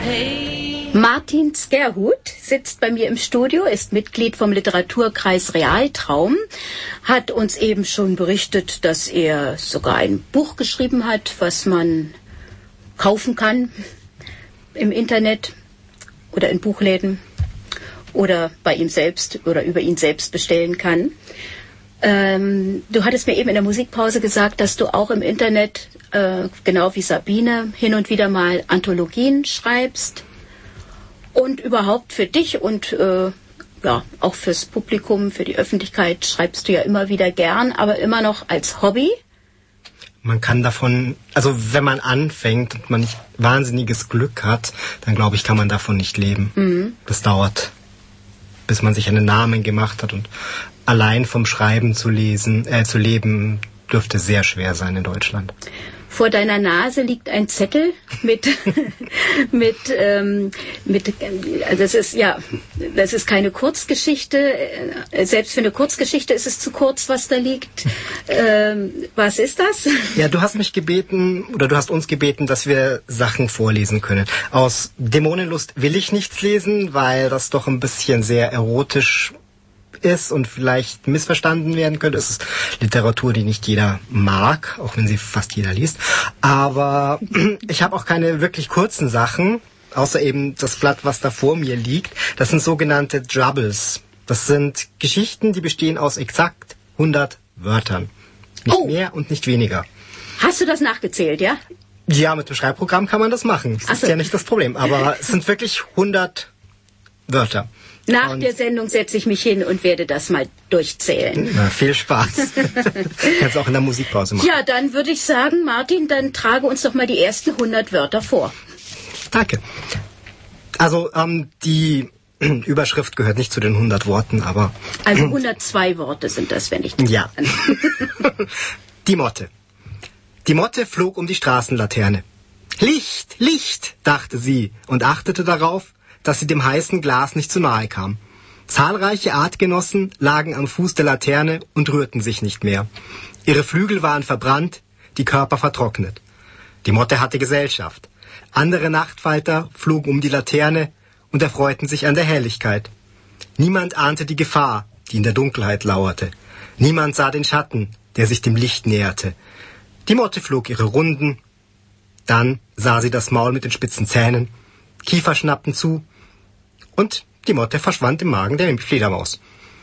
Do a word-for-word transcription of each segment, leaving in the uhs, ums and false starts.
Martin Skerhut sitzt bei mir im Studio, ist Mitglied vom Literaturkreis Realtraum, hat uns eben schon berichtet, dass er sogar ein Buch geschrieben hat, was man kaufen kann im Internet oder in Buchläden oder bei ihm selbst oder über ihn selbst bestellen kann. Ähm, du hattest mir eben in der Musikpause gesagt, dass du auch im Internet, äh, genau wie Sabine, hin und wieder mal Anthologien schreibst. Und überhaupt für dich und äh, ja, auch fürs Publikum, für die Öffentlichkeit schreibst du ja immer wieder gern, aber immer noch als Hobby. Man kann davon, also wenn man anfängt und man nicht wahnsinniges Glück hat, dann glaube ich, kann man davon nicht leben. Mhm. Das dauert, bis man sich einen Namen gemacht hat, und allein vom Schreiben zu lesen, äh, zu leben, dürfte sehr schwer sein in Deutschland. Vor deiner Nase liegt ein Zettel mit, mit, ähm, mit, also das ist, ja, das ist keine Kurzgeschichte. Selbst für eine Kurzgeschichte ist es zu kurz, was da liegt. Ähm, was ist das? Ja, du hast mich gebeten, oder du hast uns gebeten, dass wir Sachen vorlesen können. Aus Dämonenlust will ich nichts lesen, weil das doch ein bisschen sehr erotisch ist und vielleicht missverstanden werden könnte. Es ist Literatur, die nicht jeder mag, auch wenn sie fast jeder liest. Aber ich habe auch keine wirklich kurzen Sachen, außer eben das Blatt, was da vor mir liegt. Das sind sogenannte Drabbles. Das sind Geschichten, die bestehen aus exakt hundert Wörtern. Nicht oh. mehr und nicht weniger. Hast du das nachgezählt, ja? Ja, mit dem Schreibprogramm kann man das machen. Das Ach ist so. ja nicht das Problem. Aber es sind wirklich hundert Wörter. Nach und der Sendung setze ich mich hin und werde das mal durchzählen. Na, viel Spaß. Kannst auch in der Musikpause machen. Ja, dann würde ich sagen, Martin, dann trage uns doch mal die ersten hundert Wörter vor. Danke. Also ähm, die Überschrift gehört nicht zu den hundert Worten, aber... Also hundertzwei Worte sind das, wenn ich das Ja. Die Motte. Die Motte flog um die Straßenlaterne. Licht, Licht, dachte sie und achtete darauf, dass sie dem heißen Glas nicht zu nahe kam. Zahlreiche Artgenossen lagen am Fuß der Laterne und rührten sich nicht mehr. Ihre Flügel waren verbrannt, die Körper vertrocknet. Die Motte hatte Gesellschaft. Andere Nachtfalter flogen um die Laterne und erfreuten sich an der Helligkeit. Niemand ahnte die Gefahr, die in der Dunkelheit lauerte. Niemand sah den Schatten, der sich dem Licht näherte. Die Motte flog ihre Runden. Dann sah sie das Maul mit den spitzen Zähnen. Kiefer schnappten zu. Und die Motte verschwand im Magen der Fledermaus.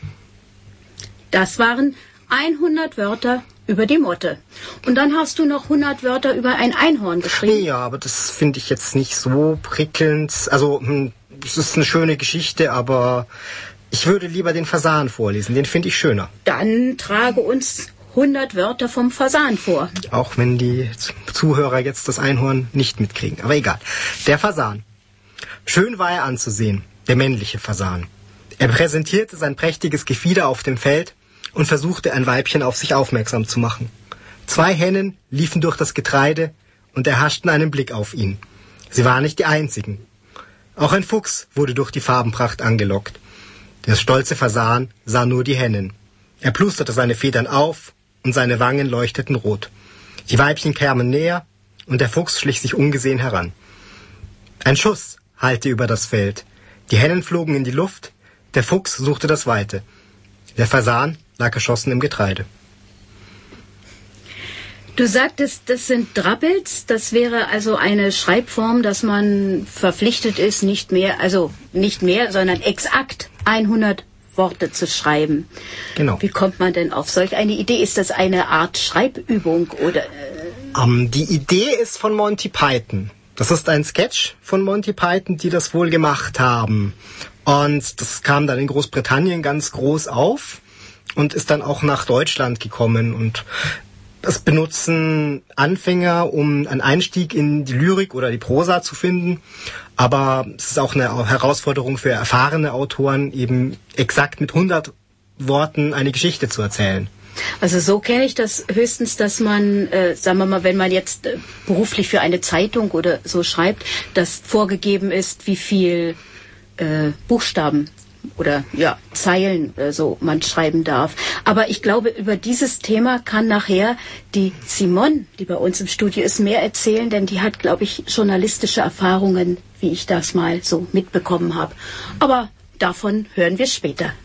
Das waren hundert Wörter über die Motte. Und dann hast du noch hundert Wörter über ein Einhorn geschrieben. Ja, aber das finde ich jetzt nicht so prickelnd. Also, es ist eine schöne Geschichte, aber ich würde lieber den Fasan vorlesen. Den finde ich schöner. Dann trage uns hundert Wörter vom Fasan vor. Auch wenn die Zuhörer jetzt das Einhorn nicht mitkriegen. Aber egal. Der Fasan. Schön war er anzusehen, der männliche Fasan. Er präsentierte sein prächtiges Gefieder auf dem Feld und versuchte, ein Weibchen auf sich aufmerksam zu machen. Zwei Hennen liefen durch das Getreide und erhaschten einen Blick auf ihn. Sie waren nicht die einzigen. Auch ein Fuchs wurde durch die Farbenpracht angelockt. Der stolze Fasan sah nur die Hennen. Er plusterte seine Federn auf und seine Wangen leuchteten rot. Die Weibchen kamen näher und der Fuchs schlich sich ungesehen heran. Ein Schuss hallte über das Feld. Die Hennen flogen in die Luft, der Fuchs suchte das Weite. Der Fasan lag erschossen im Getreide. Du sagtest, das sind Drabbles, das wäre also eine Schreibform, dass man verpflichtet ist, nicht mehr, also nicht mehr, sondern exakt hundert Worte zu schreiben. Genau. Wie kommt man denn auf solch eine Idee? Ist das eine Art Schreibübung oder? Äh um, die Idee ist von Monty Python. Das ist ein Sketch von Monty Python, die das wohl gemacht haben. Und das kam dann in Großbritannien ganz groß auf und ist dann auch nach Deutschland gekommen. Und das benutzen Anfänger, um einen Einstieg in die Lyrik oder die Prosa zu finden. Aber es ist auch eine Herausforderung für erfahrene Autoren, eben exakt mit hundert Worten eine Geschichte zu erzählen. Also so kenne ich das höchstens, dass man, äh, sagen wir mal, wenn man jetzt äh, beruflich für eine Zeitung oder so schreibt, dass vorgegeben ist, wie viel äh, Buchstaben oder ja, Zeilen oder so man schreiben darf. Aber ich glaube, über dieses Thema kann nachher die Simone, die bei uns im Studio ist, mehr erzählen, denn die hat, glaube ich, journalistische Erfahrungen, wie ich das mal so mitbekommen habe. Aber davon hören wir später.